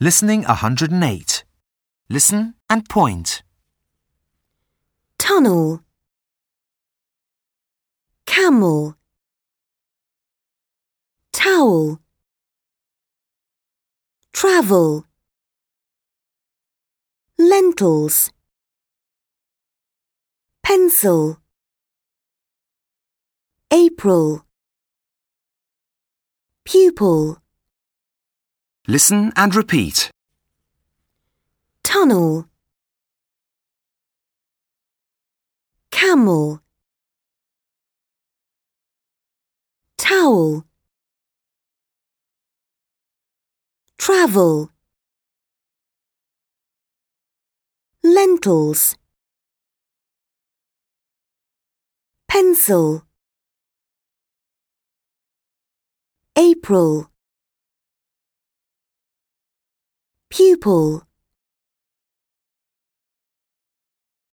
Listening 108. Listen and point. Tunnel, camel, towel, travel, lentils, pencil, April, pupil. Listen and repeat. Tunnel, camel, towel, travel, lentils, pencil, April, pupil.